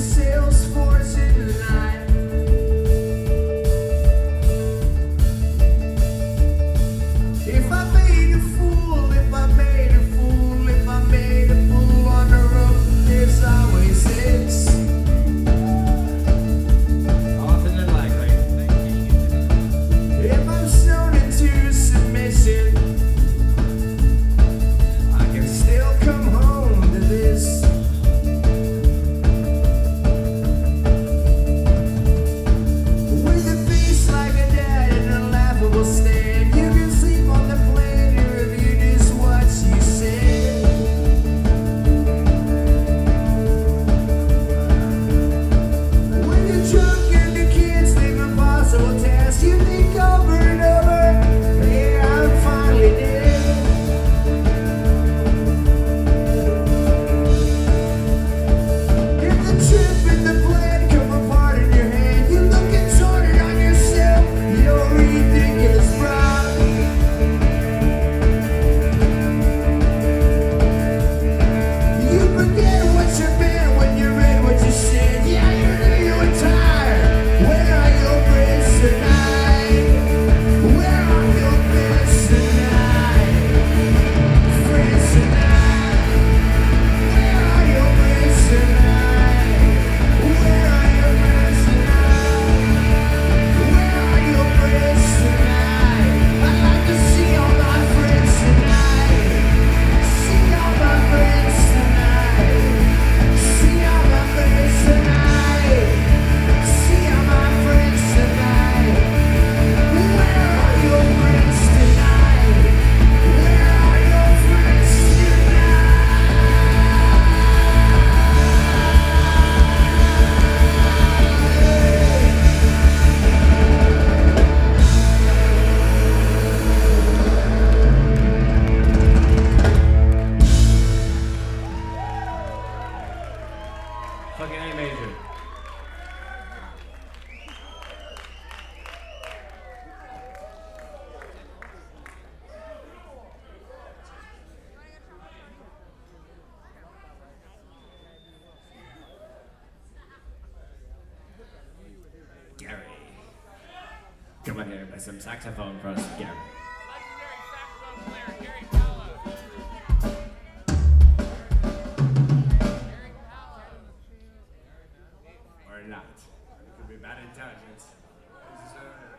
Salesforce in line. If I made a fool, if I made a fool, if I made a fool on the road, there's always this. Often than likely. If I'm shown into submission, I can still come home to this. With a face like a dad and a laughable stand, you can sleep on the plane and review just what you said. When you're drunk and the kids think impossible tasks, you think over and over, yeah, I'm finally dead. If the trip and the plan come apart in your head, you look contorted on yourself, you're ridiculous, bro. You forget what you meant when you read what you said. Yeah, you were tired. Where are your friends tonight? Where are your friends tonight? Friends tonight. Where are your friends tonight? Where are your friends tonight? Where are your friends tonight? I'd like to see all my friends tonight. See all my friends tonight. See all my friends tonight. See all my friends tonight. Where are your friends tonight? Where are your friends Fucking A major. Gary. Come on here, play some saxophone for us, Gary. Or not. It could be bad intelligence.